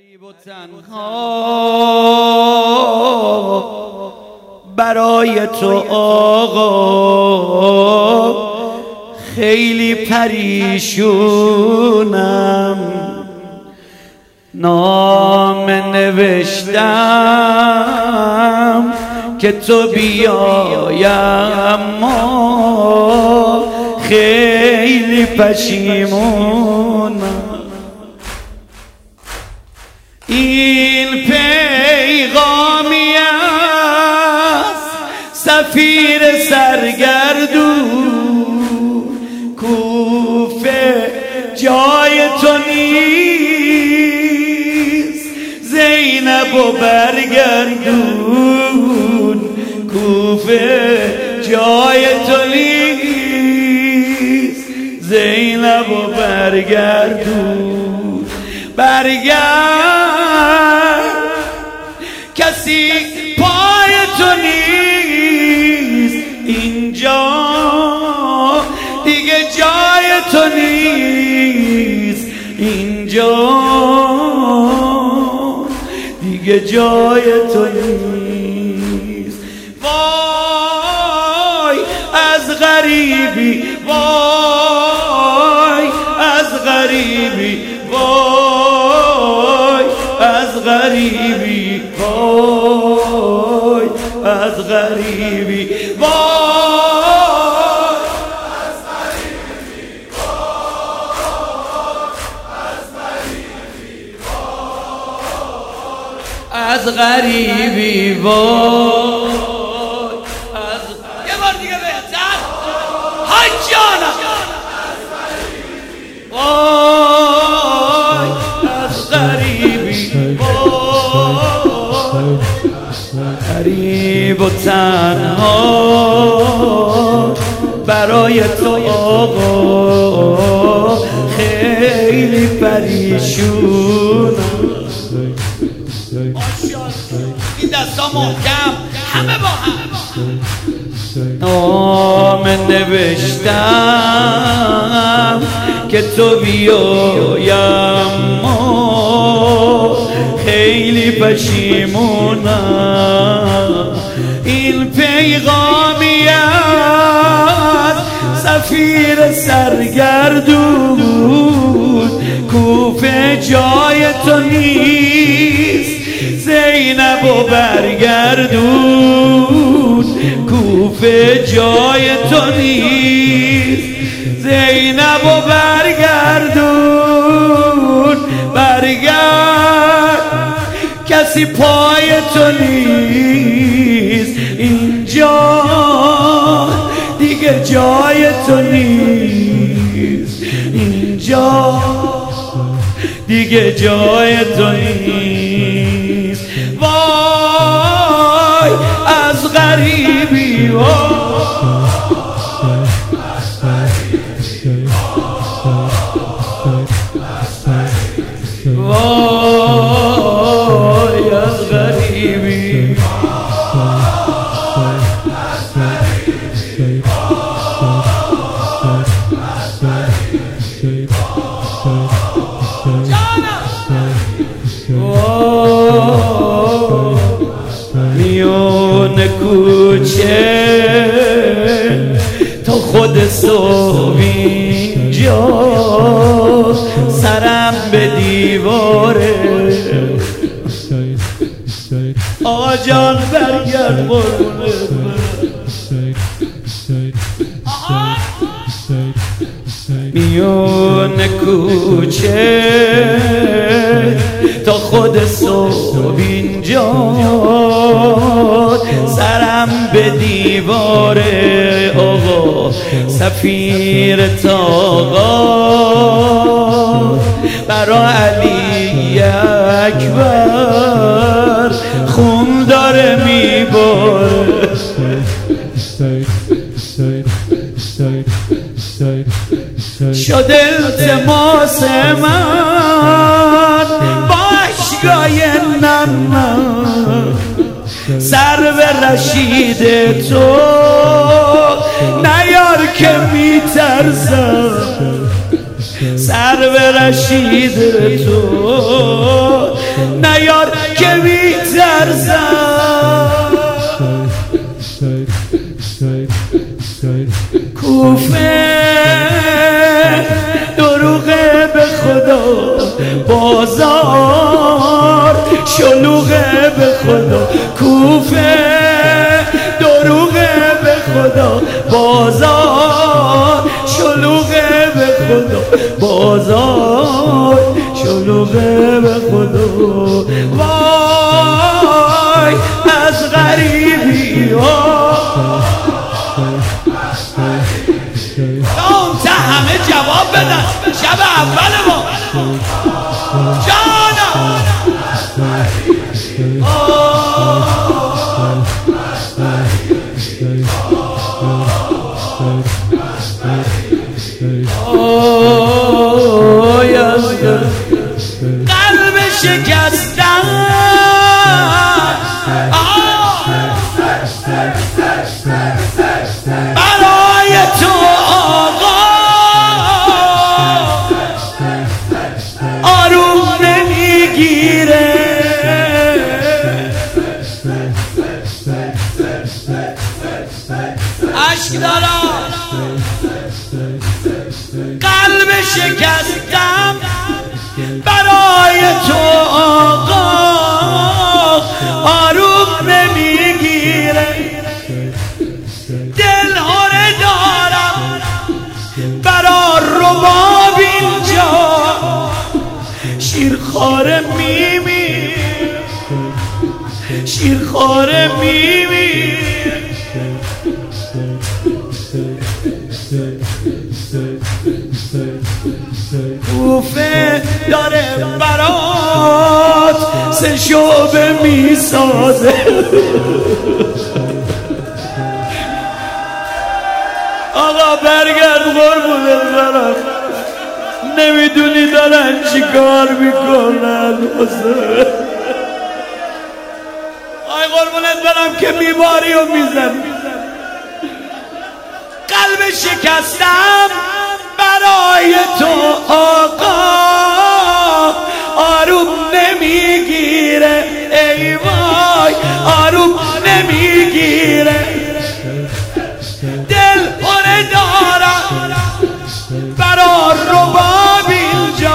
غریب و تنها برای تو آقا خیلی پریشونم، نامه نوشتم که تو بیای اما خیلی پشیمونم. این پیغامی است سفیر سرگردون، کوفه جای تو نیست، زینب و برگردون، کوفه جای تو نیست، زینب و برگردون. برگرد کسی پای تو نیست، اینجا دیگه جای تو نیست، اینجا دیگه جای تو نیست. وای از غریبی، وای از غریبی، وای از غریبی، وای از غریبی، وای از غریبی، وای از غریبی، وای از یه بار دیگه بهتر حاج جانم، وای از غریبی، وای غریب و تنها برای تو آقا خیلی پریشونم. این دستا محکم همه با هم. نامه نوشتم که تو بیای اما خیلی پشیمونم. این پیغامی است سفیر سرگردون، کوفه جای تو نیست، زینب و برگردون، کوفه جای تو نیست، زینب و برگردون. برگرد کسی پای تو نیست، اینجا دیگه جای تو نیست، اینجا دیگه جای تو نیست. وای از غریبی، وای از غریبی، میون کوچه تا خود صبح اینجا، سرم به دیواره. آقا جان برگرد قربونت، میون کوچه تا خود صبح اینجا، سرم به دیواره. آقا سفیر طاقا برا علی اکبر خون داره میباره. شد التماس من باشگاه ننم، سر به رشید تو نیار که میترسم، سر به رشید تو بازار شلوغه به خدا، کوفه دروغه به خدا، بازار شلوغه به خدا، بازار شلوغه به خدا. وای از غریبی ها تا همه جواب بدن شب اول ما جانم. قلب شکستن برای تو آقا، آروم نمیگیره، عشق دارم قلب شکستم برای تو آقا، آروم نمیگیره، دل هره دارم برا رباب اینجا، شیرخواره میمیر، شیرخواره میمیر. کوفه داره برات سه شعبه میسازه. آقا برگرد قربونت برم، نمیدونی دارن چی کار میکنن. آی قربونت برم که بیماری رو میزن. قلب شکستم برای تو آقا، آروم نمیگیره، ای وای آروم نمیگیره، دل پره دارم برا رباب اینجا،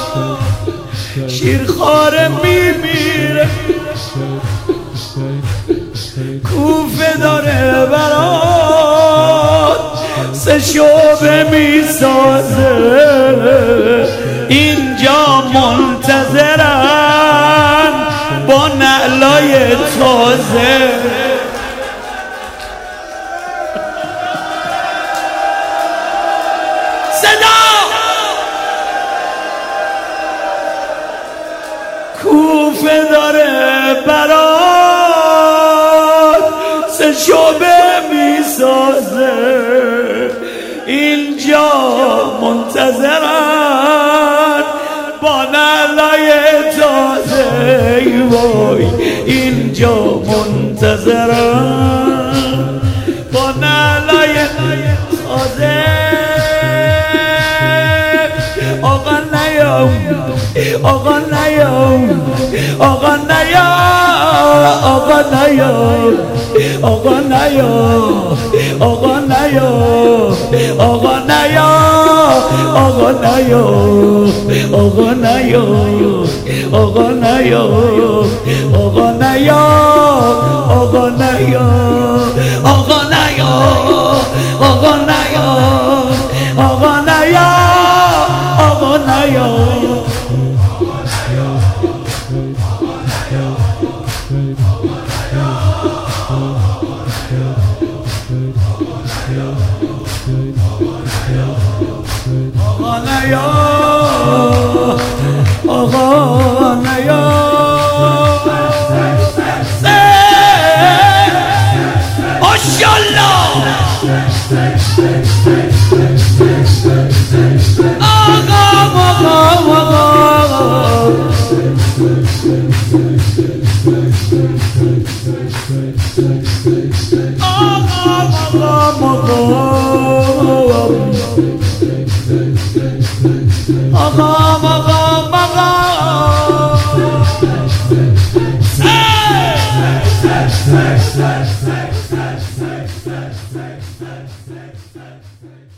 شیرخواره میمیره، کوفه داره برات سه شعبه میسازه، اینجا منتظرن با نعلای تازه. صدا کوفه داره برات سه شعبه میسازه، اینجا منتظرن با نعلای تازه، وای اینجا منتظرن با نعلای تازه. آقا نیام، آقا نیام، آقا نیام، آقا نیام، آقا نیام، آقا نیام، آقا نیام، آقا نیام، آقا نیام، آقا نیام، آقا نیام، آقا نیام، آقا نیام، آقا نیام، آقا نیام، آقا نیام. آقا نیا ماشاءالله Say